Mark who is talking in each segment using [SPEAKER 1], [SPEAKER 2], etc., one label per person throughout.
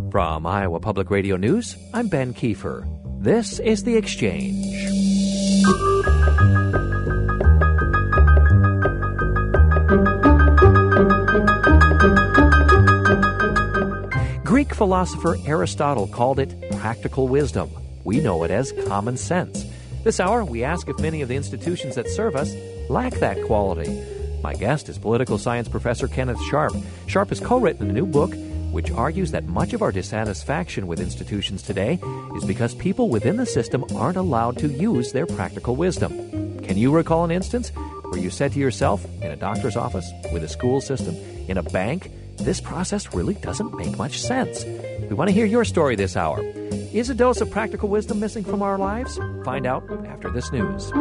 [SPEAKER 1] From Iowa Public Radio News, I'm Ben Kiefer. This is The Exchange. Greek philosopher Aristotle called it practical wisdom. We know it as common sense. This hour, we ask if many of the institutions that serve us lack that quality. My guest is political science professor Kenneth Sharp. Sharp has co-written a new book which argues that much of our dissatisfaction with institutions today is because people within the system aren't allowed to use their practical wisdom. Can you recall an instance where you said to yourself, in a doctor's office, with a school system, in a bank, this process really doesn't make much sense? We want to hear your story this hour. Is a dose of practical wisdom missing from our lives? Find out after this news.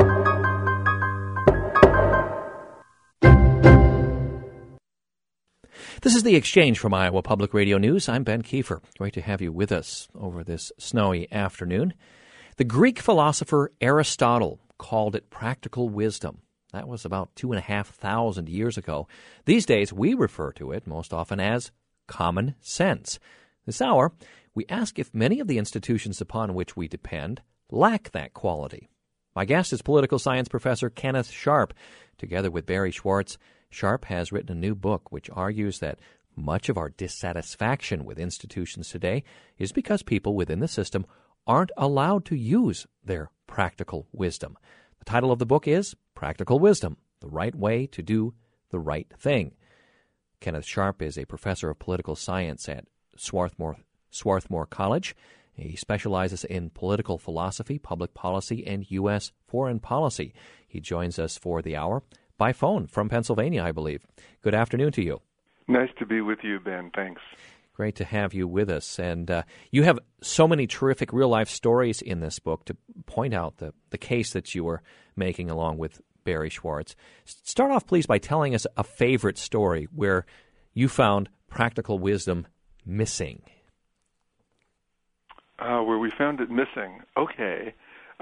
[SPEAKER 1] This is The Exchange from Iowa Public Radio News. I'm Ben Kiefer. Great to have you with us over this snowy afternoon. The Greek philosopher Aristotle called it practical wisdom. That was about 2,500 years ago. These days, we refer to it most often as common sense. This hour, we ask if many of the institutions upon which we depend lack that quality. My guest is political science professor Kenneth Sharp. Together with Barry Schwartz, Sharp has written a new book which argues that much of our dissatisfaction with institutions today is because people within the system aren't allowed to use their practical wisdom. The title of the book is Practical Wisdom, The Right Way to Do the Right Thing. Kenneth Sharp is a professor of political science at Swarthmore College. He specializes in political philosophy, public policy, and U.S. foreign policy. He joins us for the hour by phone from Pennsylvania, I believe. Good afternoon to you.
[SPEAKER 2] Nice to be with you, Ben. Thanks.
[SPEAKER 1] Great to have you with us. And you have so many terrific real-life stories in this book to point out the case that you were making along with Barry Schwartz. Start off, please, by telling us a favorite story where you found practical wisdom missing.
[SPEAKER 2] Where we found it missing. Okay.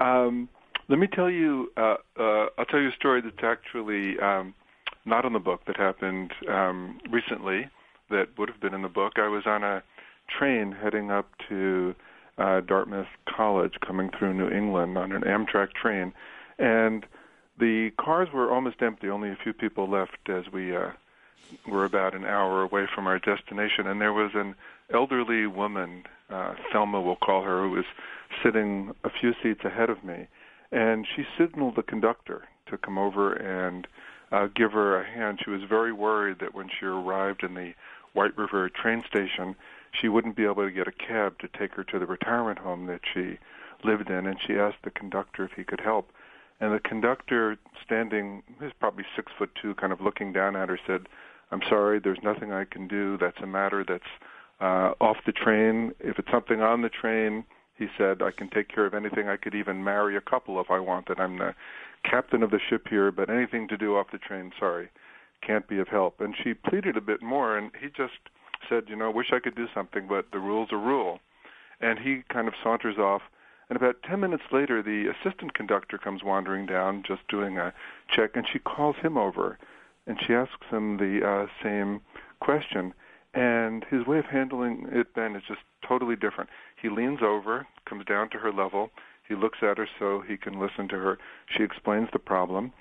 [SPEAKER 2] Let me tell you, I'll tell you a story that's actually not in the book, that happened recently, that would have been in the book. I was on a train heading up to Dartmouth College, coming through New England on an Amtrak train, and the cars were almost empty. Only a few people left as we were about an hour away from our destination, and there was an elderly woman, Thelma we'll call her, who was sitting a few seats ahead of me. And she signaled the conductor to come over and give her a hand. She was very worried that when she arrived in the White River train station, she wouldn't be able to get a cab to take her to the retirement home that she lived in. And she asked the conductor if he could help. And the conductor, standing, he's probably 6'2", kind of looking down at her, said, "I'm sorry, there's nothing I can do. That's a matter that's off the train. If it's something on the train," he said, "I can take care of anything. I could even marry a couple if I wanted. I'm the captain of the ship here, but anything to do off the train, sorry, can't be of help." And she pleaded a bit more, and he just said, "Wish I could do something, but the rule's a rule." And he kind of saunters off. And about 10 minutes later, the assistant conductor comes wandering down, just doing a check, and she calls him over, and she asks him the same question. And his way of handling it, Ben, is just totally different. He leans over, comes down to her level. He looks at her so he can listen to her. She explains the problem,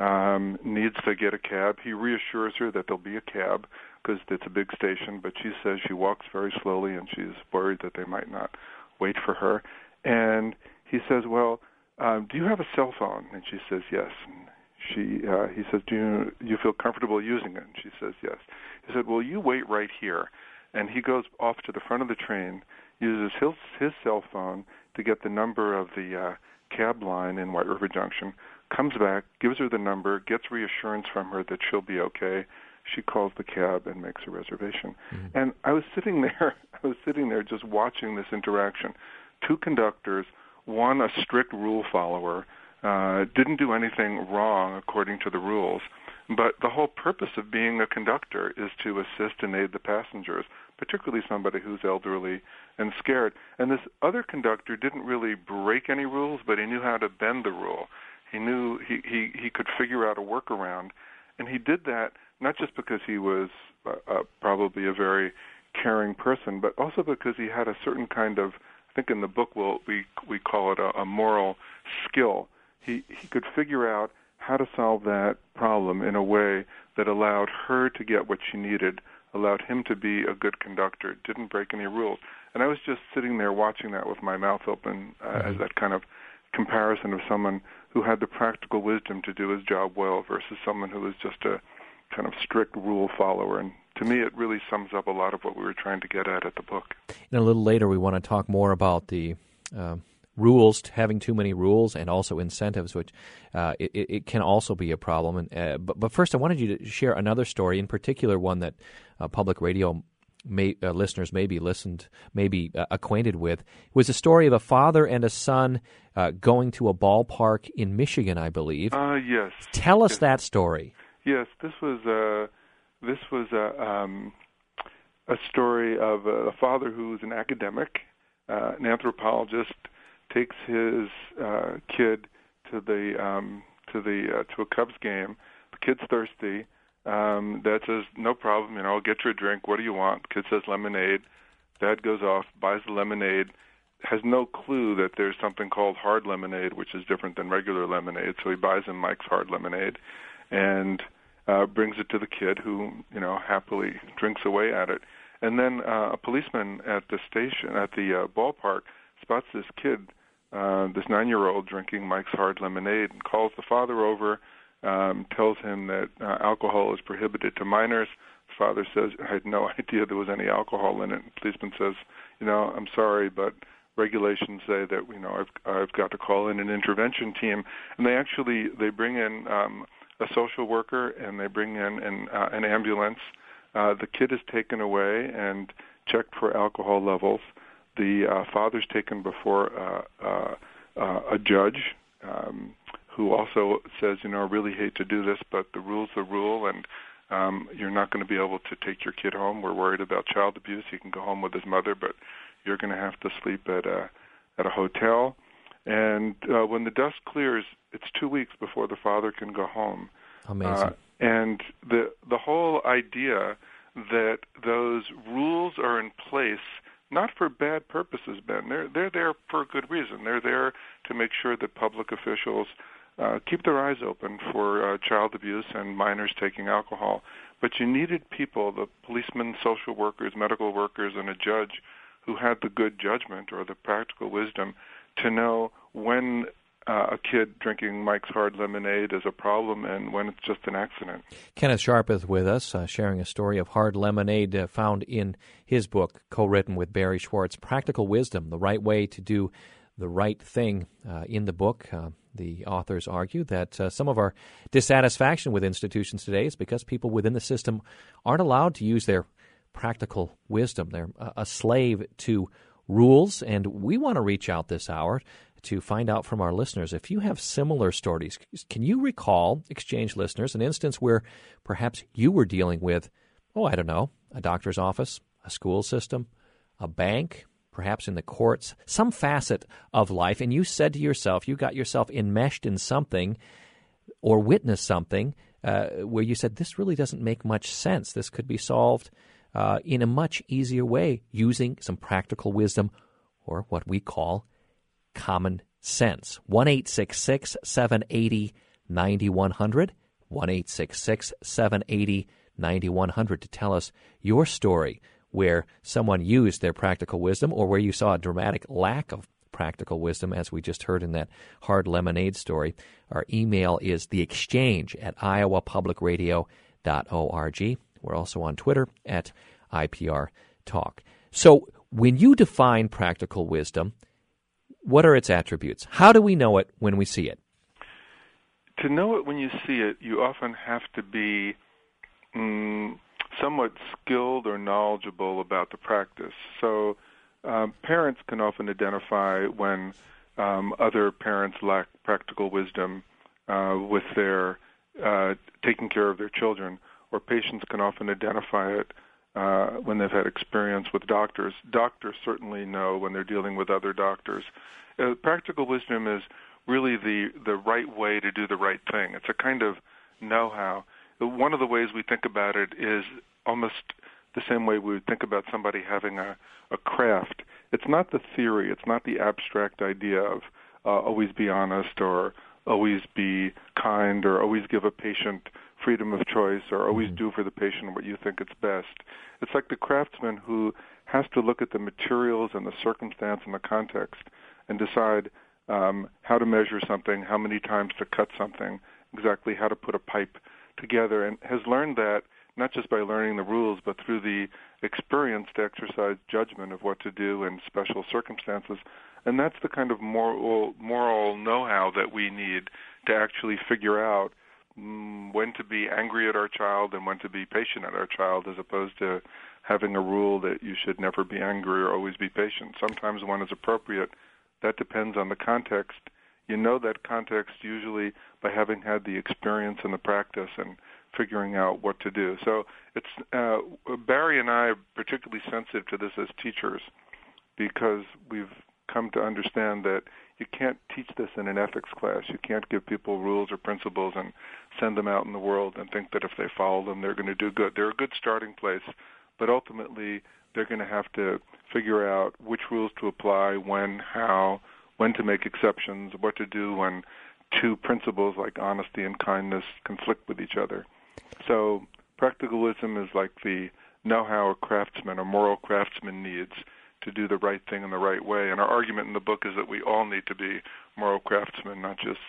[SPEAKER 2] needs to get a cab. He reassures her that there'll be a cab because it's a big station, but she says she walks very slowly and she's worried that they might not wait for her. And he says, "Well, do you have a cell phone?" And she says, "Yes." And he says, "Do you feel comfortable using it?" And she says, "Yes." He said, "Well, you wait right here." And he goes off to the front of the train, uses his cell phone to get the number of the cab line in White River Junction, comes back, gives her the number, gets reassurance from her that she'll be okay. She calls the cab and makes a reservation. Mm-hmm. And I was sitting there just watching this interaction. Two conductors, one a strict rule follower, didn't do anything wrong according to the rules. But the whole purpose of being a conductor is to assist and aid the passengers, particularly somebody who's elderly and scared. And this other conductor didn't really break any rules, but he knew how to bend the rule. He knew he could figure out a workaround. And he did that not just because he was probably a very caring person, but also because he had a certain kind of, I think in the book we call it a moral skill. He could figure out how to solve that problem in a way that allowed her to get what she needed, allowed him to be a good conductor, didn't break any rules. And I was just sitting there watching that with my mouth open as that kind of comparison of someone who had the practical wisdom to do his job well versus someone who was just a kind of strict rule follower. And to me, it really sums up a lot of what we were trying to get at the book. And
[SPEAKER 1] a little later, we want to talk more about the rules, having too many rules, and also incentives, which it can also be a problem. And but first, I wanted you to share another story, in particular one that public radio listeners may be acquainted with. It was a story of a father and a son going to a ballpark in Michigan, I believe.
[SPEAKER 2] Yes.
[SPEAKER 1] Tell us that story.
[SPEAKER 2] Yes, this was a story of a father who was an academic, an anthropologist, takes his kid to a Cubs game. The kid's thirsty. Dad says, "No problem. I'll get you a drink. What do you want?" Kid says, "Lemonade." Dad goes off, buys the lemonade, has no clue that there's something called hard lemonade, which is different than regular lemonade. So he buys him Mike's Hard Lemonade, and brings it to the kid, who happily drinks away at it. And then a policeman at the ballpark, spots this kid, this 9-year-old, drinking Mike's Hard Lemonade, and calls the father over, tells him that alcohol is prohibited to minors. The father says, "I had no idea there was any alcohol in it." The policeman says, "I'm sorry, but regulations say that I've got to call in an intervention team." And they bring in a social worker, and they bring in an ambulance. The kid is taken away and checked for alcohol levels. The father's taken before a judge who also says, "I really hate to do this, but the rule's the rule, and you're not going to be able to take your kid home. We're worried about child abuse. He can go home with his mother, but you're going to have to sleep at a hotel." And when the dust clears, it's 2 weeks before the father can go home.
[SPEAKER 1] Amazing.
[SPEAKER 2] And the whole idea that those rules are in place not for bad purposes, Ben. They're there for a good reason. They're there to make sure that public officials keep their eyes open for child abuse and minors taking alcohol. But you needed people, the policemen, social workers, medical workers, and a judge who had the good judgment or the practical wisdom to know when a kid drinking Mike's Hard Lemonade is a problem and when it's just an accident.
[SPEAKER 1] Kenneth Sharp is with us, sharing a story of hard lemonade found in his book, co-written with Barry Schwartz, Practical Wisdom, the right way to do the right thing. In the book, the authors argue that some of our dissatisfaction with institutions today is because people within the system aren't allowed to use their practical wisdom. They're a slave to rules, and we want to reach out this hour to find out from our listeners if you have similar stories. Can you recall, Exchange listeners, an instance where perhaps you were dealing with, a doctor's office, a school system, a bank, perhaps in the courts, some facet of life, and you said to yourself, you got yourself enmeshed in something or witnessed something where you said, this really doesn't make much sense. This could be solved in a much easier way using some practical wisdom, or what we call common sense. 1-866-780-9100, 1-866-780-9100 to tell us your story where someone used their practical wisdom or where you saw a dramatic lack of practical wisdom, as we just heard in that hard lemonade story. Our email is theexchange@iowapublicradio.org. We're also on Twitter at IPR Talk. So when you define practical wisdom, what are its attributes? How do we know it when we see it?
[SPEAKER 2] To know it when you see it, you often have to be somewhat skilled or knowledgeable about the practice. So parents can often identify when other parents lack practical wisdom with their taking care of their children, or patients can often identify it when they've had experience with doctors. Doctors certainly know when they're dealing with other doctors. Practical wisdom is really the right way to do the right thing. It's a kind of know-how. One of the ways we think about it is almost the same way we would think about somebody having a craft. It's not the theory. It's not the abstract idea of always be honest or always be kind or always give a patient freedom of choice or always do for the patient what you think is best. It's like the craftsman who has to look at the materials and the circumstance and the context and decide how to measure something, how many times to cut something, exactly how to put a pipe together, and has learned that not just by learning the rules, but through the experience to exercise judgment of what to do in special circumstances. And that's the kind of moral know-how that we need to actually figure out when to be angry at our child and when to be patient at our child, as opposed to having a rule that you should never be angry or always be patient. Sometimes one is appropriate. That depends on the context. You know that context usually by having had the experience and the practice and figuring out what to do. So it's Barry and I are particularly sensitive to this as teachers because we've come to understand that you can't teach this in an ethics class. You can't give people rules or principles and send them out in the world and think that if they follow them, they're going to do good. They're a good starting place, but ultimately they're going to have to figure out which rules to apply, when, how, when to make exceptions, what to do when two principles like honesty and kindness conflict with each other. So practicalism is like the know-how a craftsman, a moral craftsman needs to do the right thing in the right way. And our argument in the book is that we all need to be moral craftsmen, not just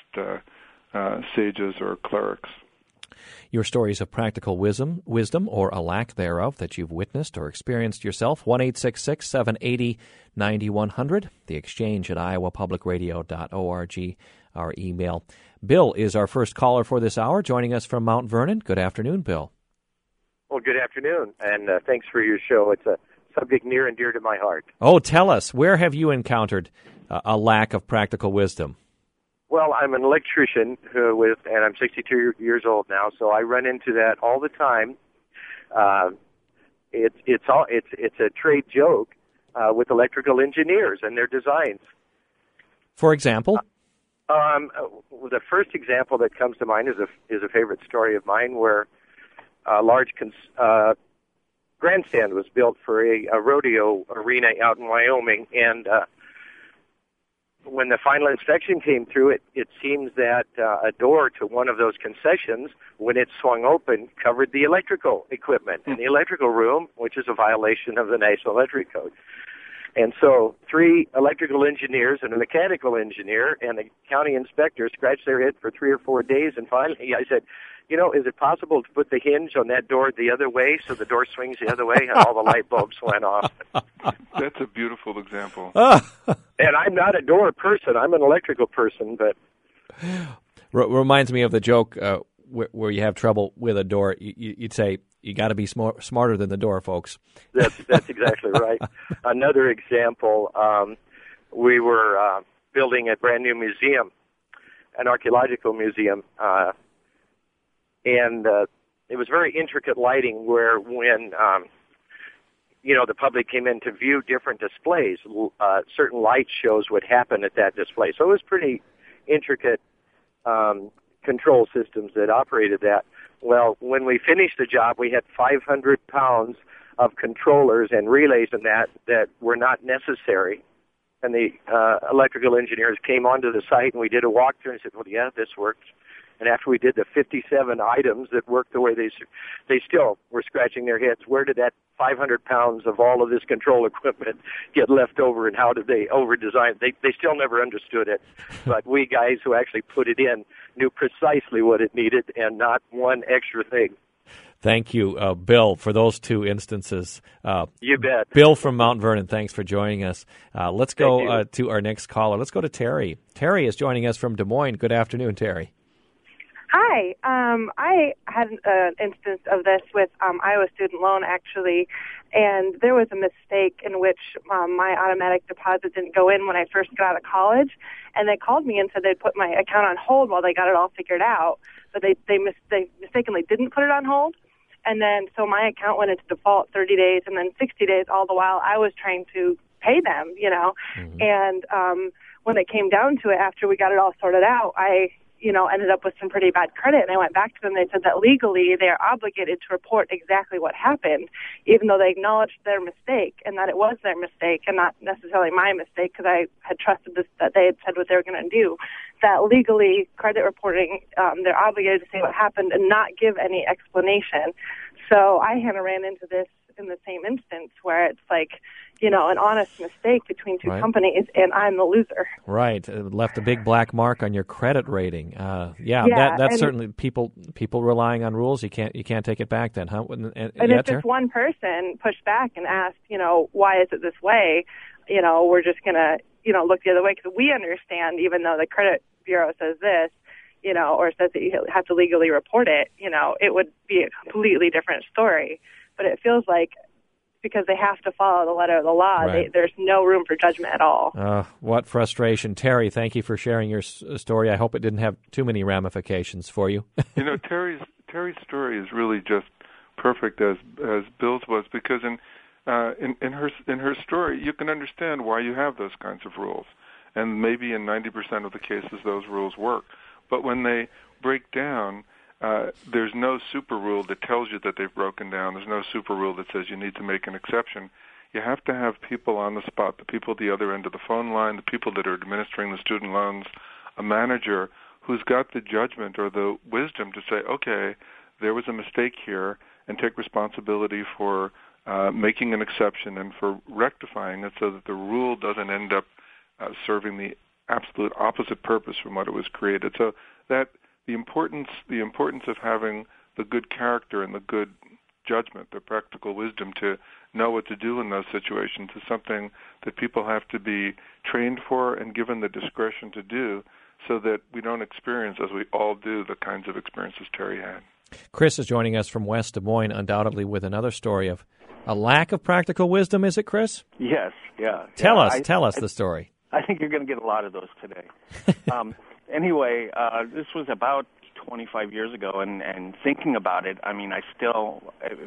[SPEAKER 2] sages or clerics.
[SPEAKER 1] Your stories of practical wisdom, or a lack thereof that you've witnessed or experienced yourself, 1-866-780-9100, the exchange at iowapublicradio.org, our email. Bill is our first caller for this hour, joining us from Mount Vernon. Good afternoon, Bill.
[SPEAKER 3] Well, good afternoon, and thanks for your show. It's a subject near and dear to my heart.
[SPEAKER 1] Oh, tell us, where have you encountered a lack of practical wisdom?
[SPEAKER 3] Well, I'm an electrician and I'm 62 years old now, so I run into that all the time. It's a trade joke with electrical engineers and their designs.
[SPEAKER 1] For example?
[SPEAKER 3] The first example that comes to mind is a favorite story of mine, where a large grandstand was built for a rodeo arena out in Wyoming, and when the final inspection came through, it seems that a door to one of those concessions, when it swung open, covered the electrical equipment in the electrical room, which is a violation of the National Electric Code. And so 3 electrical engineers and a mechanical engineer and a county inspector scratched their head for 3 or 4 days, and finally I said, is it possible to put the hinge on that door the other way so the door swings the other way? And all the light bulbs went off.
[SPEAKER 2] That's a beautiful example.
[SPEAKER 3] And I'm not a door person. I'm an electrical person. But
[SPEAKER 1] reminds me of the joke where you have trouble with a door. You'd say, you got to be smarter than the door, folks.
[SPEAKER 3] That's exactly right. Another example, we were building a brand new museum, an archaeological museum, and it was very intricate lighting where when, the public came in to view different displays, certain light shows would happen at that display. So it was pretty intricate control systems that operated that. Well, when we finished the job, we had 500 pounds of controllers and relays in that were not necessary. And the electrical engineers came onto the site, and we did a walkthrough and said, well, yeah, this works. And after we did the 57 items that worked the way they still were scratching their heads. Where did that 500 pounds of all of this control equipment get left over, and how did they over-design it? They still never understood it. But we guys who actually put it in knew precisely what it needed and not one extra thing.
[SPEAKER 1] Thank you, Bill, for those 2 instances.
[SPEAKER 3] You bet.
[SPEAKER 1] Bill from Mount Vernon, thanks for joining us. Let's go to our next caller. Let's go to Terry. Terry is joining us from Des Moines. Good afternoon, Terry.
[SPEAKER 4] Hi. I had an instance of this with Iowa Student Loan, actually, and there was a mistake in which my automatic deposit didn't go in when I first got out of college, and they called me and said they'd put my account on hold while they got it all figured out, but they mistakenly didn't put it on hold, and then so my account went into default 30 days and then 60 days, all the while I was trying to pay them, and when it came down to it, after we got it all sorted out, I ended up with some pretty bad credit. And I went back to them. They said that legally they are obligated to report exactly what happened, even though they acknowledged their mistake and that it was their mistake and not necessarily my mistake because I had trusted that they had said what they were going to do. That legally, credit reporting, they're obligated to say what happened and not give any explanation. So I kind of ran into this in the same instance where it's like, an honest mistake between two companies, and I'm the loser.
[SPEAKER 1] Right. It left a big black mark on your credit rating. That's certainly people relying on rules. You can't take it back then, huh?
[SPEAKER 4] And if just one person pushed back and asked, why is it this way? We're just going to, look the other way because we understand, even though the credit bureau says this, or says that you have to legally report it, it would be a completely different story. But it feels like because they have to follow the letter of the law, there's no room for judgment at all.
[SPEAKER 1] What frustration. Terry, thank you for sharing your story. I hope it didn't have too many ramifications for you.
[SPEAKER 2] Terry's story is really just perfect as Bill's was, because in her story you can understand why you have those kinds of rules, and maybe in 90% of the cases those rules work. But when they break down, there's no super rule that tells you that they've broken down. There's no super rule that says you need to make an exception. You have to have people on the spot, the people at the other end of the phone line, the people that are administering the student loans, a manager who's got the judgment or the wisdom to say, okay, there was a mistake here, and take responsibility for making an exception and for rectifying it so that the rule doesn't end up serving the absolute opposite purpose from what it was created. So that the importance of having the good character and the good judgment, the practical wisdom to know what to do in those situations is something that people have to be trained for and given the discretion to do, so that we don't experience, as we all do, the kinds of experiences Terry had.
[SPEAKER 1] Chris is joining us from West Des Moines, undoubtedly with another story of a lack of practical wisdom. Is it, Chris?
[SPEAKER 5] Yes, yeah.
[SPEAKER 1] Tell us the story.
[SPEAKER 5] I think you're going to get a lot of those today. Anyway, this was about 25 years ago, and thinking about it, I mean, I still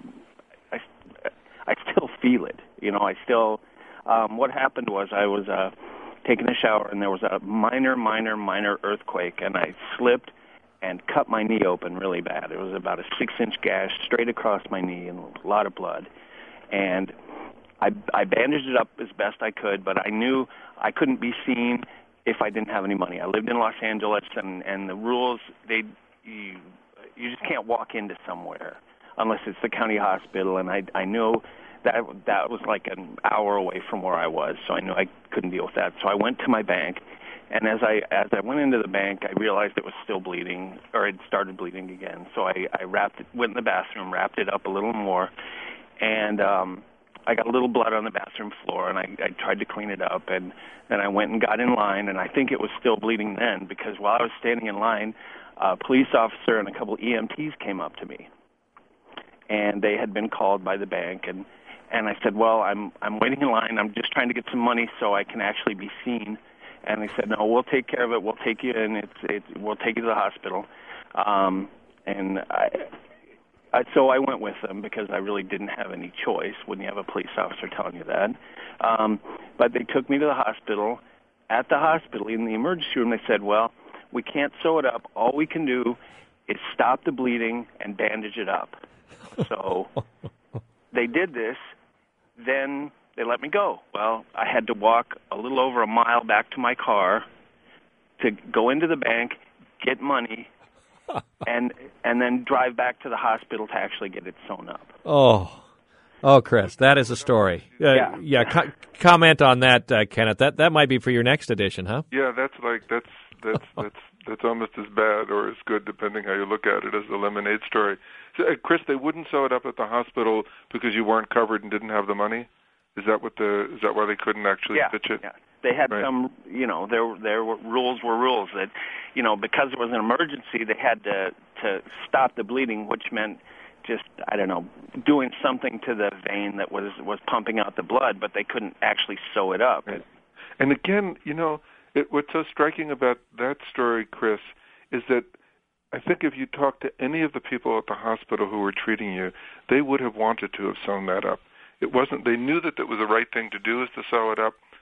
[SPEAKER 5] feel it. What happened was I was taking a shower, and there was a minor earthquake, and I slipped and cut my knee open really bad. It was about a 6-inch gash straight across my knee and a lot of blood. And I bandaged it up as best I could, but I knew I couldn't be seen if I didn't have any money. I lived in Los Angeles, and the rules, you just can't walk into somewhere unless it's the county hospital, and I knew that was like an hour away from where I was, so I knew I couldn't deal with that. So I went to my bank, and as I went into the bank, I realized it was still bleeding, or it started bleeding again. So I went in the bathroom, wrapped it up a little more, and I got a little blood on the bathroom floor, and I tried to clean it up, and then I went and got in line, and I think it was still bleeding then, because while I was standing in line, a police officer and a couple EMTs came up to me, and they had been called by the bank, and I said, well, I'm waiting in line, I'm just trying to get some money so I can actually be seen. And they said, no, we'll take care of it, we'll take you in, we'll take you to the hospital. So I went with them because I really didn't have any choice when you have a police officer telling you that. But they took me to the hospital. At the hospital, in the emergency room, they said, well, we can't sew it up. All we can do is stop the bleeding and bandage it up. So they did this. Then they let me go. Well, I had to walk a little over a mile back to my car to go into the bank, get money, and then drive back to the hospital to actually get it sewn up.
[SPEAKER 1] Oh, Chris, that is a story. Comment on that, Kenneth. That might be for your next edition, huh?
[SPEAKER 2] Yeah, that's almost as bad or as good, depending how you look at it, as the lemonade story. So, Chris, they wouldn't sew it up at the hospital because you weren't covered and didn't have the money? Is that why they couldn't actually stitch it? Yeah.
[SPEAKER 5] They had some, there were rules that, because it was an emergency, they had to stop the bleeding, which meant just, doing something to the vein that was pumping out the blood, but they couldn't actually sew it up.
[SPEAKER 2] Right. And again, what's so striking about that story, Chris, is that I think if you talk to any of the people at the hospital who were treating you, they would have wanted to have sewn that up. It wasn't. They knew that it was the right thing to do, is to sew it up,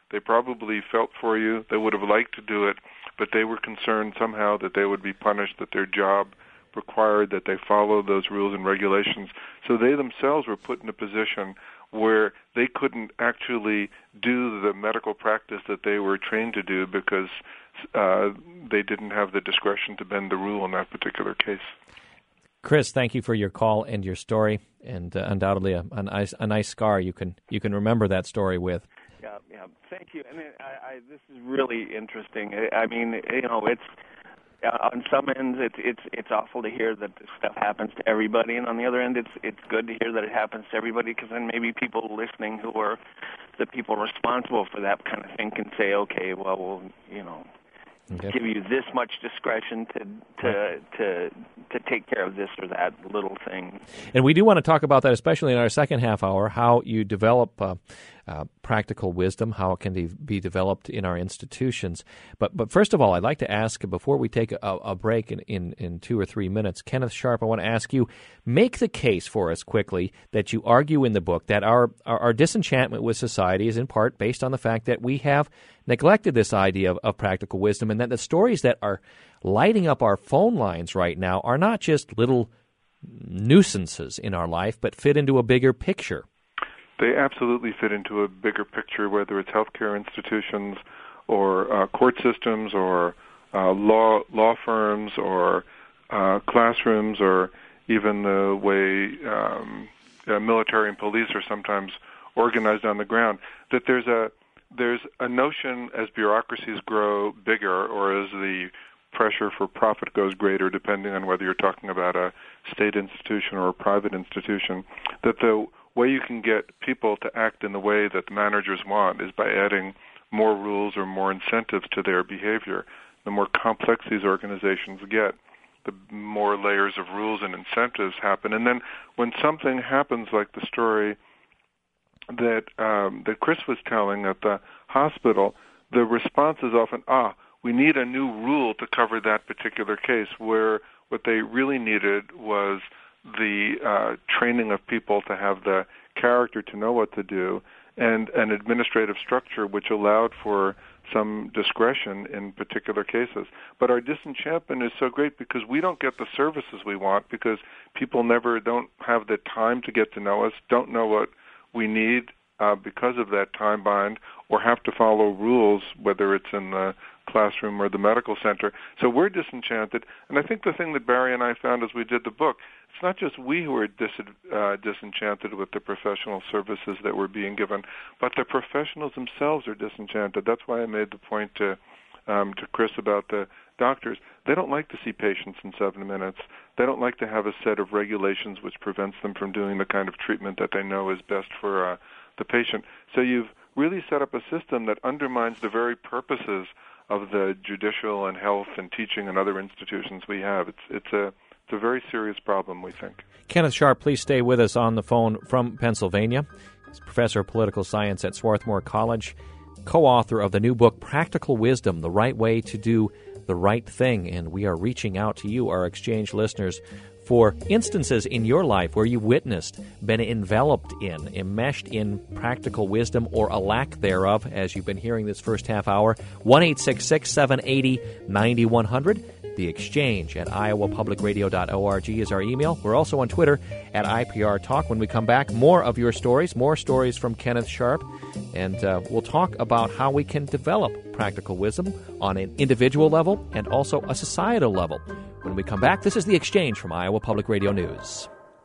[SPEAKER 2] They probably felt for you. They would have liked to do it, but they were concerned somehow that they would be punished, that their job required that they follow those rules and regulations. So they themselves were put in a position where they couldn't actually do the medical practice that they were trained to do because they didn't have the discretion to bend the rule in that particular case.
[SPEAKER 1] Chris, thank you for your call and your story, and undoubtedly a nice scar you can remember that story with.
[SPEAKER 5] Yeah. Thank you. And this is really interesting. I mean, it's on some ends it's awful to hear that this stuff happens to everybody, and on the other end, it's good to hear that it happens to everybody, because then maybe people listening who are the people responsible for that kind of thing can say, okay, well, we'll give you this much discretion to take care of this or that little thing.
[SPEAKER 1] And we do want to talk about that, especially in our second half hour, how you develop practical wisdom, how it can be developed in our institutions. But first of all, I'd like to ask, before we take a break in 2 or 3 minutes, Kenneth Sharp, I want to ask you, make the case for us quickly that you argue in the book that our disenchantment with society is in part based on the fact that we have neglected this idea of practical wisdom, and that the stories that are lighting up our phone lines right now are not just little nuisances in our life, but fit into a bigger picture.
[SPEAKER 2] They absolutely fit into a bigger picture, whether it's healthcare institutions or court systems or law firms or classrooms, or even the way military and police are sometimes organized on the ground. That there's a notion, as bureaucracies grow bigger, or as the pressure for profit goes greater, depending on whether you're talking about a state institution or a private institution, that the way you can get people to act in the way that the managers want is by adding more rules or more incentives to their behavior. The more complex these organizations get, the more layers of rules and incentives happen. And then when something happens like the story that Chris was telling at the hospital, the response is often, we need a new rule to cover that particular case, where what they really needed was the training of people to have the character to know what to do, and an administrative structure which allowed for some discretion in particular cases. But our disenchantment is so great because we don't get the services we want, because people don't have the time to get to know us, don't know what we need because of that time bind, or have to follow rules, whether it's in the classroom or the medical center. So we're disenchanted. And I think the thing that Barry and I found as we did the book, it's not just we who are disenchanted with the professional services that were being given, but the professionals themselves are disenchanted. That's why I made the point to Chris about the doctors. They don't like to see patients in 7 minutes. They don't like to have a set of regulations which prevents them from doing the kind of treatment that they know is best for the patient. So you've really set up a system that undermines the very purposes of the judicial and health and teaching and other institutions we have. It's a very serious problem, we think.
[SPEAKER 1] Kenneth Sharp, please stay with us on the phone from Pennsylvania. He's professor of political science at Swarthmore College, co-author of the new book, Practical Wisdom, The Right Way to Do the Right Thing. And we are reaching out to you, our exchange listeners, for instances in your life where you've witnessed, been enveloped in, enmeshed in practical wisdom or a lack thereof, as you've been hearing this first half hour. 1-866-780-9100. The Exchange at iowapublicradio.org is our email. We're also on Twitter at IPR Talk. When we come back, more of your stories, more stories from Kenneth Sharp, and we'll talk about how we can develop practical wisdom on an individual level and also a societal level. When we come back, this is The Exchange from Iowa Public Radio News.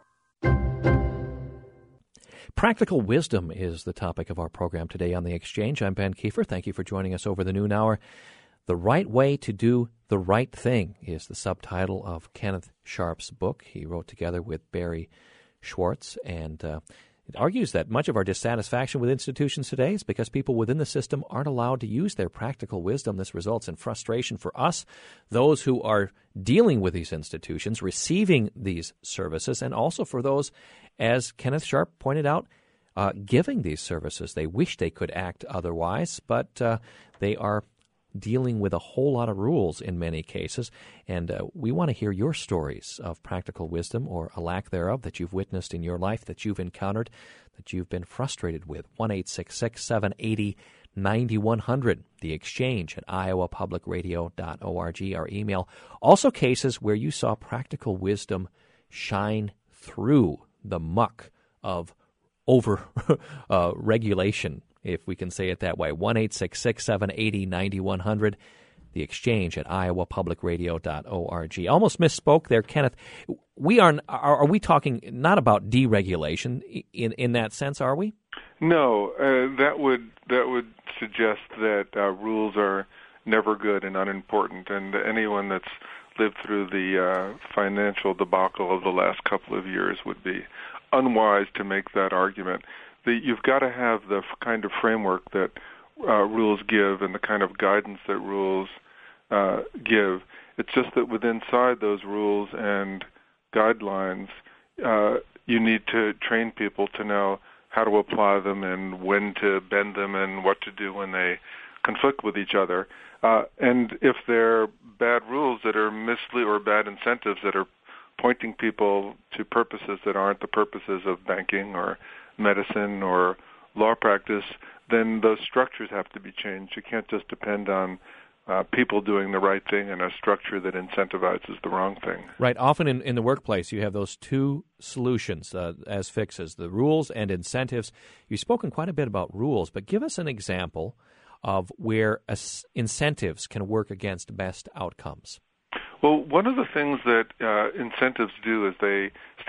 [SPEAKER 1] Practical wisdom is the topic of our program today on The Exchange. I'm Ben Kiefer. Thank you for joining us over the noon hour. The Right Way to Do the Right Thing is the subtitle of Kenneth Sharp's book he wrote together with Barry Schwartz, and it argues that much of our dissatisfaction with institutions today is because people within the system aren't allowed to use their practical wisdom. This results in frustration for us, those who are dealing with these institutions, receiving these services, and also for those, as Kenneth Sharp pointed out, giving these services. They wish they could act otherwise, but they are dealing with a whole lot of rules in many cases, and we want to hear your stories of practical wisdom or a lack thereof that you've witnessed in your life, that you've encountered, that you've been frustrated with. 1-866-780-9100. 9100, the exchange at iowapublicradio.org, our email. Also cases where you saw practical wisdom shine through the muck of over-regulation, if we can say it that way. 1-866-780-9100, the exchange at iowapublicradio.org. Almost misspoke there, Kenneth. Are we talking not about deregulation in that sense, are we?
[SPEAKER 2] No, that would suggest that rules are never good and unimportant, and anyone that's lived through the financial debacle of the last couple of years would be unwise to make that argument. You've got to have the kind of framework that rules give and the kind of guidance that rules give. It's just that inside those rules and guidelines, you need to train people to know how to apply them and when to bend them and what to do when they conflict with each other. And if they're bad rules that are misleading or bad incentives that are pointing people to purposes that aren't the purposes of banking or medicine or law practice, then those structures have to be changed. You can't just depend on people doing the right thing in a structure that incentivizes the wrong thing.
[SPEAKER 1] Right. Often in the workplace, you have those two solutions as fixes, the rules and incentives. You've spoken quite a bit about rules, but give us an example of where incentives can work against best outcomes.
[SPEAKER 2] Well, one of the things that incentives do is they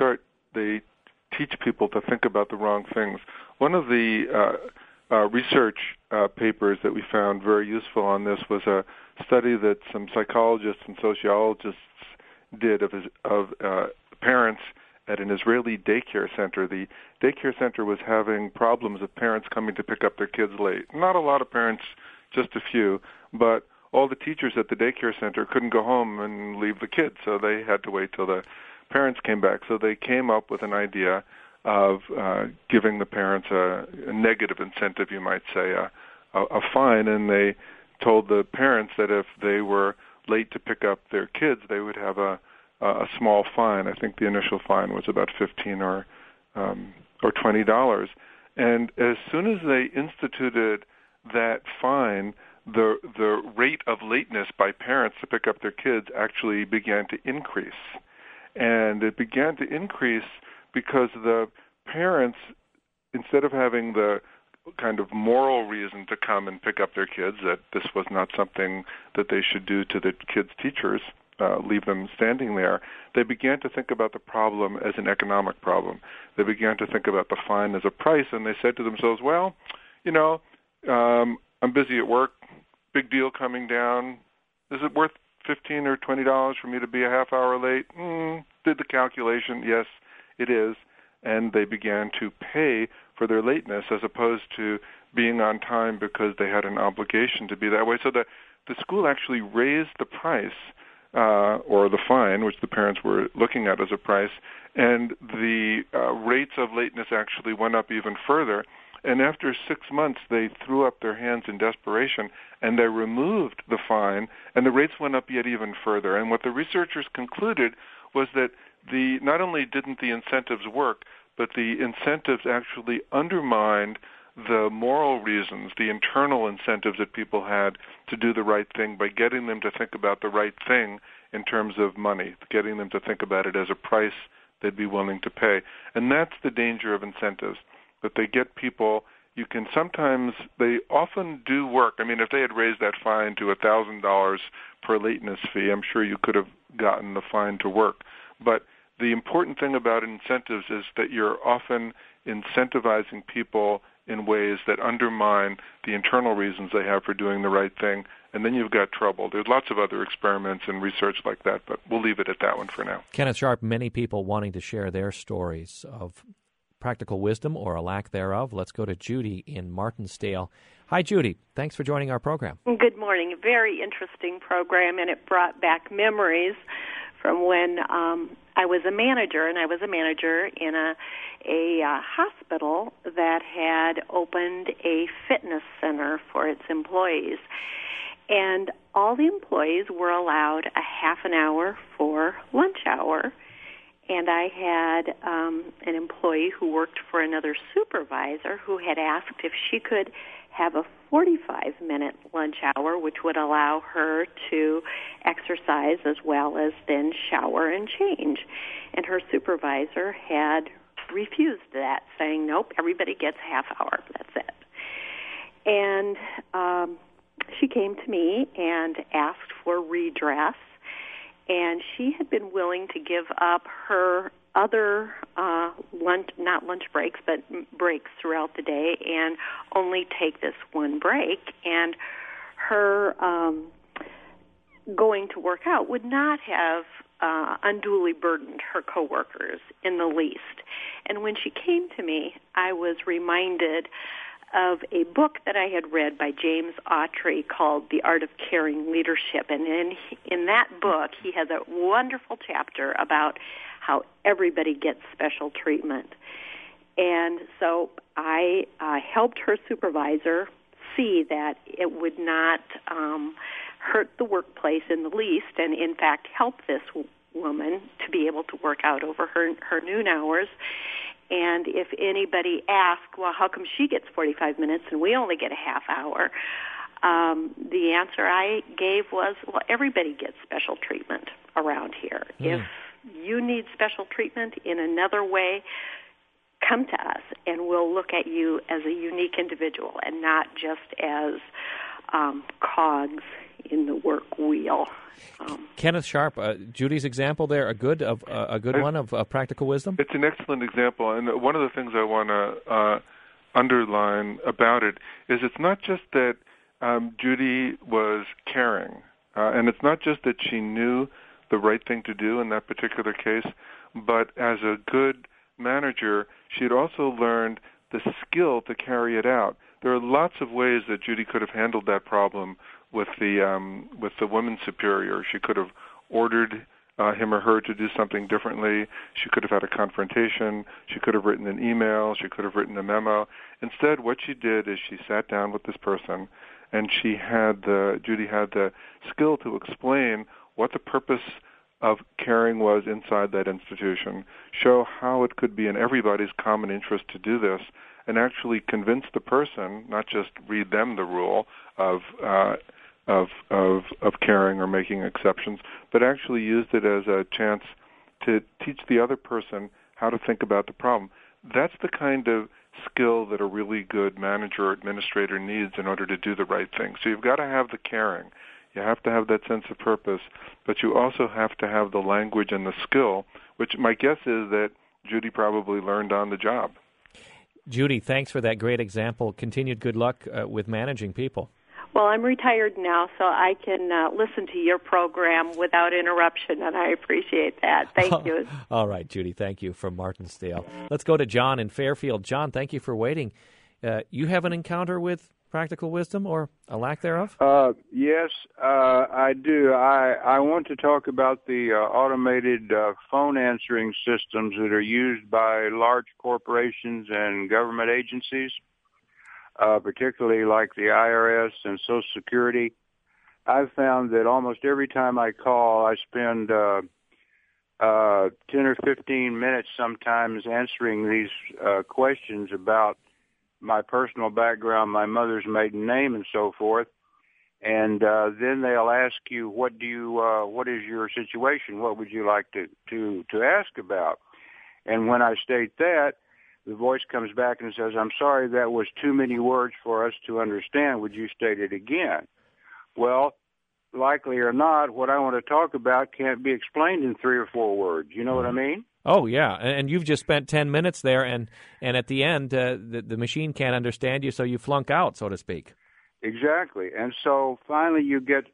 [SPEAKER 2] teach people to think about the wrong things. One of the research papers that we found very useful on this was a study that some psychologists and sociologists did of parents at an Israeli daycare center. The daycare center was having problems of parents coming to pick up their kids late. Not a lot of parents, just a few, but all the teachers at the daycare center couldn't go home and leave the kids, so they had to wait till the parents came back. So they came up with an idea of giving the parents a negative incentive, you might say, a fine, and they told the parents that if they were late to pick up their kids, they would have a small fine. I think the initial fine was about $15 or $20. And as soon as they instituted that fine, the rate of lateness by parents to pick up their kids actually began to increase. And it began to increase because the parents, instead of having the kind of moral reason to come and pick up their kids, that this was not something that they should do to the kids' teachers, leave them standing there, they began to think about the problem as an economic problem. They began to think about the fine as a price, and they said to themselves, well, I'm busy at work, big deal coming down. Is it worth $15 or $20 for me to be a half hour late? Did the calculation. Yes, it is. And they began to pay for their lateness as opposed to being on time because they had an obligation to be that way. So the school actually raised the price or the fine, which the parents were looking at as a price, and the rates of lateness actually went up even further. And after 6 months, they threw up their hands in desperation, and they removed the fine, and the rates went up yet even further. And what the researchers concluded was that not only didn't the incentives work, but the incentives actually undermined the moral reasons, the internal incentives that people had to do the right thing by getting them to think about the right thing in terms of money, getting them to think about it as a price they'd be willing to pay. And that's the danger of incentives, that they get people, they often do work. I mean, if they had raised that fine to $1,000 per lateness fee, I'm sure you could have gotten the fine to work. But the important thing about incentives is that you're often incentivizing people in ways that undermine the internal reasons they have for doing the right thing, and then you've got trouble. There's lots of other experiments and research like that, but we'll leave it at that one for now.
[SPEAKER 1] Kenneth Sharp, many people wanting to share their stories of practical wisdom or a lack thereof. Let's go to Judy in Martinsdale. Hi, Judy. Thanks for joining our program.
[SPEAKER 6] Good morning. A very interesting program, and it brought back memories from when I was a manager, and I was a manager in a hospital that had opened a fitness center for its employees. And all the employees were allowed a half an hour for lunch hour. And I had an employee who worked for another supervisor who had asked if she could have a 45-minute lunch hour, which would allow her to exercise as well as then shower and change. And her supervisor had refused that, saying, nope, everybody gets a half hour, that's it. And she came to me and asked for redress, and she had been willing to give up her other not lunch breaks, but breaks throughout the day, and only take this one break. And her going to work out would not have unduly burdened her coworkers in the least. And when she came to me, I was reminded of a book that I had read by James Autry called The Art of Caring Leadership. And in that book, he has a wonderful chapter about how everybody gets special treatment. And so I helped her supervisor see that it would not hurt the workplace in the least, and in fact help this woman to be able to work out over her noon hours. And if anybody asks, well, how come she gets 45 minutes and we only get a half hour? The answer I gave was, well, everybody gets special treatment around here. If you need special treatment in another way, come to us, and we'll look at you as a unique individual and not just as cogs in the work wheel.
[SPEAKER 1] Kenneth Sharp, Judy's example there, a good one of practical wisdom?
[SPEAKER 2] It's an excellent example, and one of the things I want to underline about it is it's not just that Judy was caring, and it's not just that she knew the right thing to do in that particular case, but as a good manager, she had also learned the skill to carry it out. There are lots of ways that Judy could have handled that problem with the woman superior. She could have ordered him or her to do something differently. She could have had a confrontation. She could have written an email. She could have written a memo. Instead, what she did is she sat down with this person, and Judy had the skill to explain what the purpose of caring was inside that institution, show how it could be in everybody's common interest to do this, and actually convince the person, not just read them the rule of caring or making exceptions, but actually used it as a chance to teach the other person how to think about the problem. That's the kind of skill that a really good manager or administrator needs in order to do the right thing. So you've got to have the caring. You have to have that sense of purpose, but you also have to have the language and the skill, which my guess is that Judy probably learned on the job.
[SPEAKER 1] Judy, thanks for that great example. Continued good luck with managing people.
[SPEAKER 6] Well, I'm retired now, so I can listen to your program without interruption, and I appreciate that. Thank you.
[SPEAKER 1] All right, Judy, thank you from Martinsdale. Let's go to John in Fairfield. John, thank you for waiting. You have an encounter with practical wisdom or a lack thereof?
[SPEAKER 7] Yes, I do. I want to talk about the automated phone answering systems that are used by large corporations and government agencies, particularly like the IRS and Social Security. I've found that almost every time I call, I spend 10 or 15 minutes sometimes answering these questions about my personal background, my mother's maiden name, and so forth. And then they'll ask you, what is your situation? What would you like to ask about? And when I state that, the voice comes back and says, I'm sorry, that was too many words for us to understand. Would you state it again? Well, likely or not, what I want to talk about can't be explained in 3 or 4 words. You know what I mean?
[SPEAKER 1] Oh, yeah, and you've just spent 10 minutes there, and at the end, the machine can't understand you, so you flunk out, so to speak.
[SPEAKER 7] Exactly, and so finally you get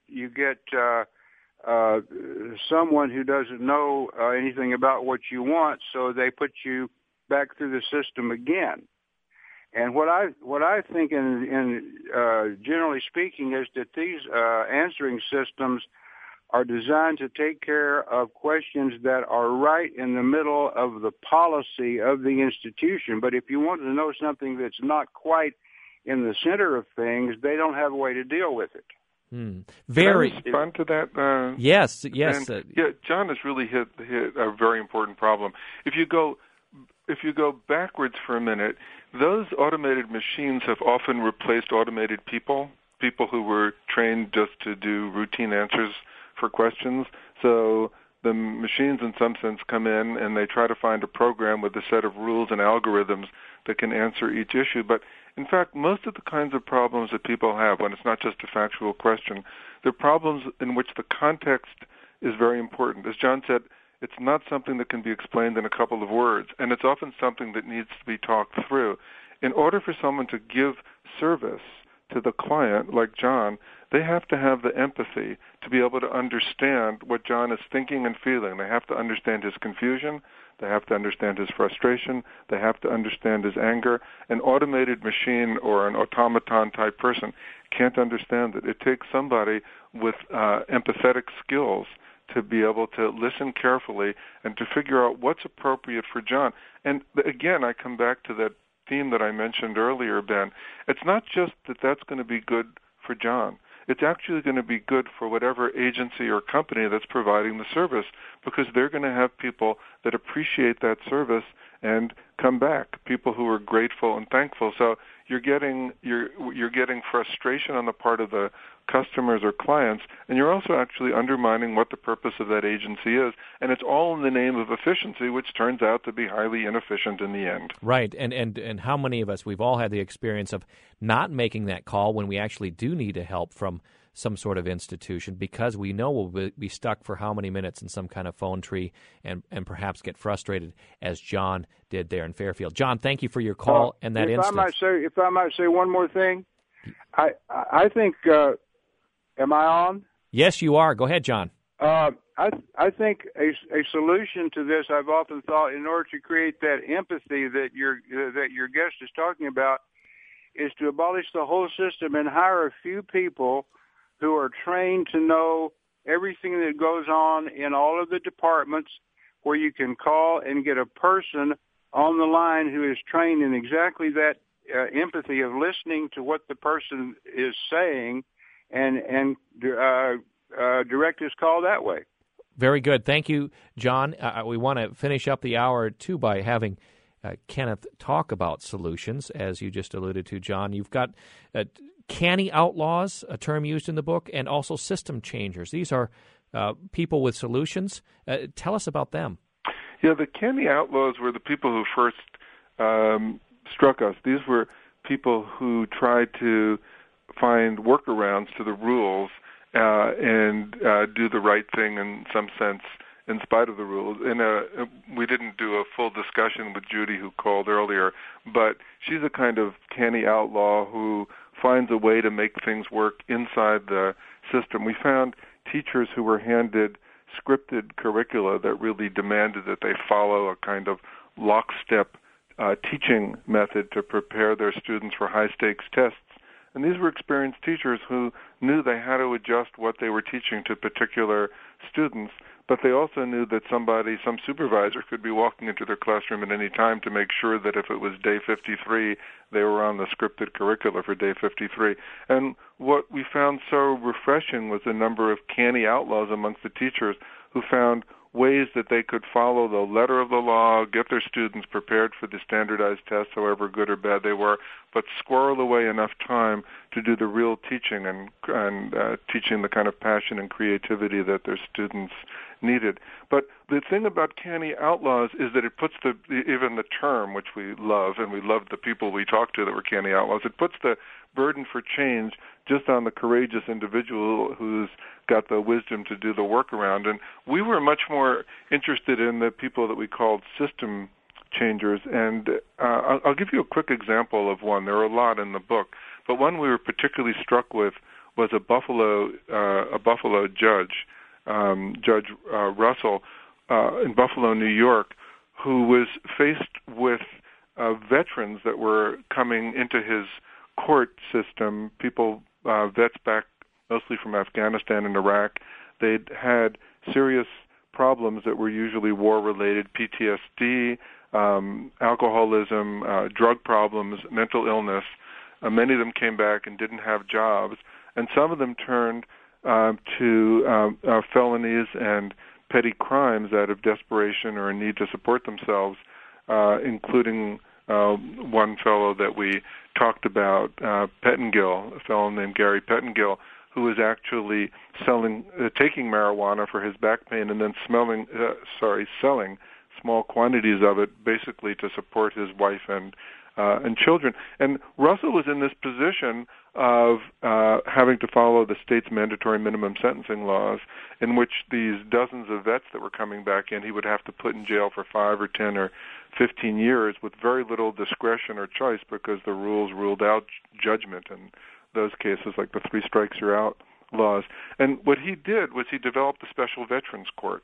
[SPEAKER 7] someone who doesn't know anything about what you want, so they put you back through the system again. And what I think, in generally speaking, is that these answering systems are designed to take care of questions that are right in the middle of the policy of the institution. But if you want to know something that's not quite in the center of things, they don't have a way to deal with it.
[SPEAKER 1] Very.
[SPEAKER 2] Can I respond to that?
[SPEAKER 1] Yes.
[SPEAKER 2] John has really hit a very important problem. If you go backwards for a minute, those automated machines have often replaced automated people who were trained just to do routine answers for questions. So the machines, in some sense, come in and they try to find a program with a set of rules and algorithms that can answer each issue. But in fact, most of the kinds of problems that people have, when it's not just a factual question, they're problems in which the context is very important. As John said, it's not something that can be explained in a couple of words, and it's often something that needs to be talked through. In order for someone to give service to the client, like John, they have to have the empathy to be able to understand what John is thinking and feeling. They have to understand his confusion. They have to understand his frustration. They have to understand his anger. An automated machine or an automaton-type person can't understand it. It takes somebody with empathetic skills to be able to listen carefully and to figure out what's appropriate for John. And again, I come back to that theme that I mentioned earlier, Ben. It's not just that that's going to be good for John. It's actually going to be good for whatever agency or company that's providing the service, because they're going to have people that appreciate that service and come back, people who are grateful and thankful. So you're getting frustration on the part of the customers or clients, and you're also actually undermining what the purpose of that agency is. And it's all in the name of efficiency, which turns out to be highly inefficient in the end.
[SPEAKER 1] Right. And how many of us, we've all had the experience of not making that call when we actually do need help from some sort of institution, because we know we'll be stuck for how many minutes in some kind of phone tree and perhaps get frustrated, as John did there in Fairfield. John, thank you for your call and that instance.
[SPEAKER 7] If I might say one more thing, I think, am I on?
[SPEAKER 1] Yes, you are. Go ahead, John.
[SPEAKER 7] I think a solution to this, I've often thought, in order to create that empathy that your guest is talking about, is to abolish the whole system and hire a few people who are trained to know everything that goes on in all of the departments, where you can call and get a person on the line who is trained in exactly that empathy of listening to what the person is saying and direct his call that way.
[SPEAKER 1] Very good. Thank you, John. We want to finish up the hour, too, by having Kenneth talk about solutions, as you just alluded to, John. You've got canny outlaws, a term used in the book, and also system changers. These are people with solutions. Tell us about them.
[SPEAKER 2] Yeah, the canny outlaws were the people who first struck us. These were people who tried to find workarounds to the rules and do the right thing in some sense in spite of the rules. We didn't do a full discussion with Judy, who called earlier, but she's a kind of canny outlaw who finds a way to make things work inside the system. We found teachers who were handed scripted curricula that really demanded that they follow a kind of lockstep teaching method to prepare their students for high-stakes tests. And these were experienced teachers who knew they had to adjust what they were teaching to particular students, but they also knew that some supervisor could be walking into their classroom at any time to make sure that if it was day 53, they were on the scripted curricula for day 53. And what we found so refreshing was the number of canny outlaws amongst the teachers who found ways that they could follow the letter of the law, get their students prepared for the standardized tests, however good or bad they were, but squirrel away enough time to do the real teaching and teaching the kind of passion and creativity that their students needed. But the thing about canny outlaws is that it puts even the term, which we love, and we love the people we talk to that were canny outlaws, it puts the burden for change just on the courageous individual who's got the wisdom to do the workaround. And we were much more interested in the people that we called system changers. And I'll give you a quick example of one. There are a lot in the book, but one we were particularly struck with was a Buffalo judge, Judge Russell, in Buffalo, New York, who was faced with veterans that were coming into his court system, vets back mostly from Afghanistan and Iraq. They'd had serious problems that were usually war-related, PTSD, alcoholism, drug problems, mental illness. Many of them came back and didn't have jobs. and some of them turned to felonies and petty crimes out of desperation or a need to support themselves, including one fellow that we talked about, Pettengill, a fellow named Gary Pettengill, who was actually taking marijuana for his back pain and then selling small quantities of it, basically to support his wife and children. And Russell was in this position of having to follow the state's mandatory minimum sentencing laws, in which these dozens of vets that were coming back in, he would have to put in jail for 5 or 10 or 15 years with very little discretion or choice, because the rules ruled out judgment in those cases, like the 3 strikes you're out laws. And what he did was he developed a special veterans court.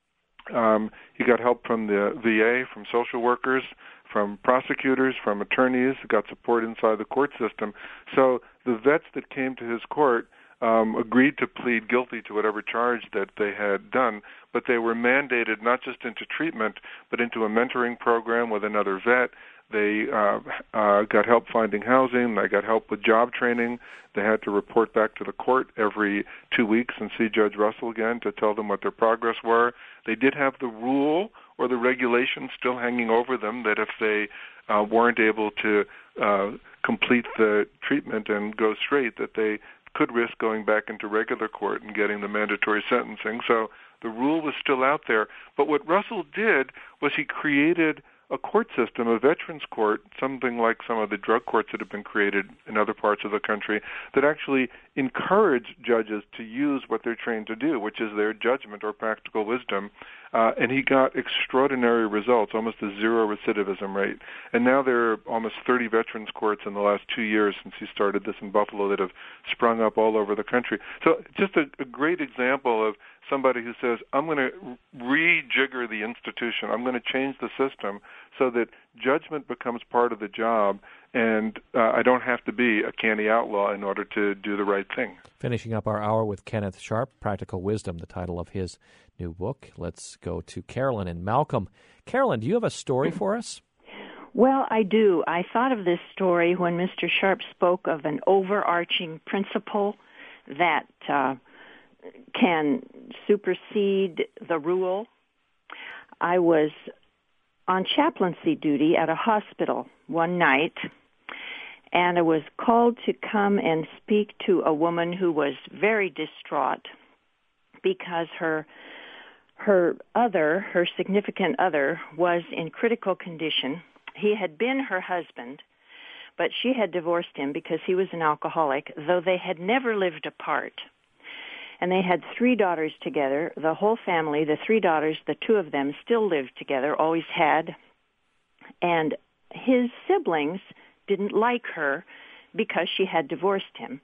[SPEAKER 2] He got help from the VA, from social workers, from prosecutors, from attorneys, got support inside the court system. So the vets that came to his court agreed to plead guilty to whatever charge that they had done, but they were mandated not just into treatment, but into a mentoring program with another vet. They got help finding housing. They got help with job training. They had to report back to the court every 2 weeks and see Judge Russell again to tell them what their progress were. They did have the rule or the regulation still hanging over them that if they weren't able to complete the treatment and go straight, that they could risk going back into regular court and getting the mandatory sentencing. So the rule was still out there. But what Russell did was he created a court system, a veterans court, something like some of the drug courts that have been created in other parts of the country, that actually encourage judges to use what they're trained to do, which is their judgment or practical wisdom. And he got extraordinary results, almost a 0 recidivism rate. And now there are almost 30 veterans courts in the last 2 years since he started this in Buffalo that have sprung up all over the country. So just a great example of somebody who says, I'm going to rejigger the institution. I'm going to change the system so that judgment becomes part of the job, and I don't have to be a canny outlaw in order to do the right thing.
[SPEAKER 1] Finishing up our hour with Kenneth Sharp, Practical Wisdom, the title of his new book. Let's go to Carolyn and Malcolm. Carolyn, do you have a story for us?
[SPEAKER 8] Well, I do. I thought of this story when Mr. Sharp spoke of an overarching principle that can supersede the rule. I was on chaplaincy duty at a hospital one night, and I was called to come and speak to a woman who was very distraught because her significant other, was in critical condition. He had been her husband, but she had divorced him because he was an alcoholic, though they had never lived apart. And they had 3 daughters together. The whole family, the 3 daughters, the 2 of them still lived together, always had. And his siblings didn't like her because she had divorced him.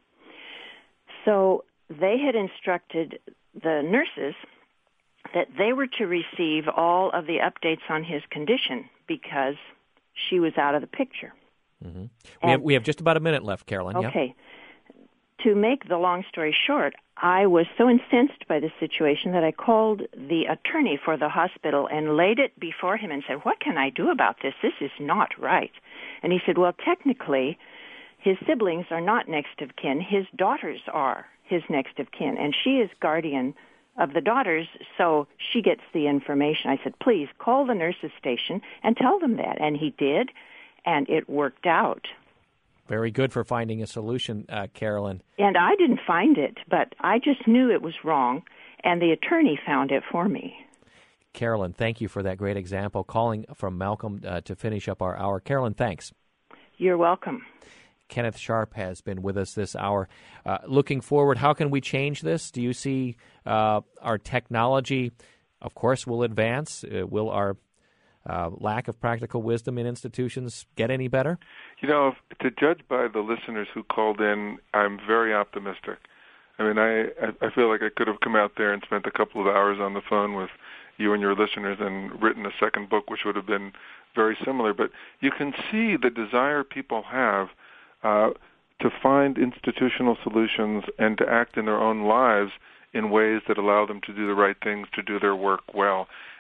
[SPEAKER 8] So they had instructed the nurses that they were to receive all of the updates on his condition because she was out of the picture.
[SPEAKER 1] Mm-hmm. We have just about a minute left, Carolyn.
[SPEAKER 8] Okay. Yep. To make the long story short, I was so incensed by the situation that I called the attorney for the hospital and laid it before him and said, what can I do about this? This is not right. And he said, well, technically, his siblings are not next of kin. His daughters are his next of kin, and she is guardian of the daughters, so she gets the information. I said, please call the nurse's station and tell them that. And he did, and it worked out.
[SPEAKER 1] Very good for finding a solution, Carolyn.
[SPEAKER 8] And I didn't find it, but I just knew it was wrong, and the attorney found it for me.
[SPEAKER 1] Carolyn, thank you for that great example. Calling from Malcolm to finish up our hour. Carolyn, thanks.
[SPEAKER 8] You're welcome.
[SPEAKER 1] Kenneth Sharp has been with us this hour. Looking forward, how can we change this? Do you see our technology, of course, will advance? Will our lack of practical wisdom in institutions get any better?
[SPEAKER 2] You know, to judge by the listeners who called in, I'm very optimistic. I mean, I feel like I could have come out there and spent a couple of hours on the phone with you and your listeners and written a second book, which would have been very similar. But you can see the desire people have to find institutional solutions and to act in their own lives in ways that allow them to do the right things, to do their work well.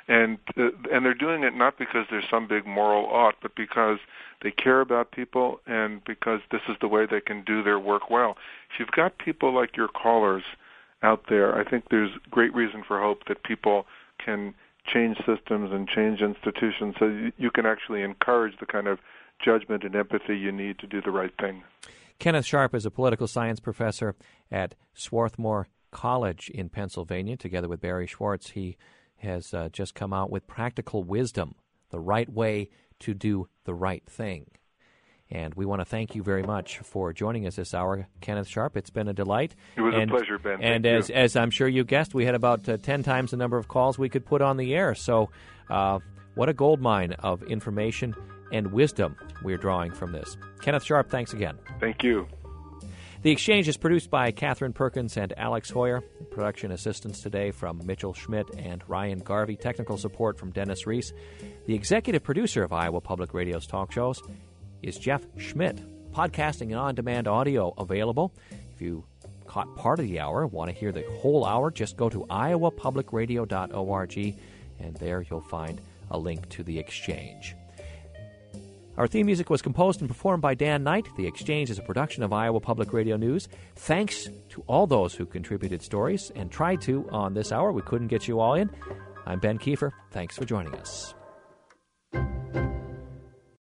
[SPEAKER 2] And they're doing it not because there's some big moral ought, but because they care about people and because this is the way they can do their work well. If you've got people like your callers out there, I think there's great reason for hope that people can change systems and change institutions so you can actually encourage the kind of judgment and empathy you need to do the right thing.
[SPEAKER 1] Kenneth Sharp is a political science professor at Swarthmore College in Pennsylvania. Together with Barry Schwartz, he has just come out with Practical Wisdom, the right way to do the right thing. And we want to thank you very much for joining us this hour, Kenneth Sharp. It's been a delight.
[SPEAKER 2] It was a pleasure, Ben.
[SPEAKER 1] And as I'm sure you guessed, we had about 10 times the number of calls we could put on the air. So what a goldmine of information and wisdom we're drawing from this. Kenneth Sharp, thanks again.
[SPEAKER 2] Thank you.
[SPEAKER 1] The Exchange is produced by Catherine Perkins and Alex Hoyer. Production assistance today from Mitchell Schmidt and Ryan Garvey. Technical support from Dennis Reese. The executive producer of Iowa Public Radio's talk shows is Jeff Schmidt. Podcasting and on-demand audio available. If you caught part of the hour, want to hear the whole hour, just go to iowapublicradio.org, and there you'll find a link to The Exchange. Our theme music was composed and performed by Dan Knight. The Exchange is a production of Iowa Public Radio News. Thanks to all those who contributed stories and tried to on this hour. We couldn't get you all in. I'm Ben Kiefer. Thanks for joining us.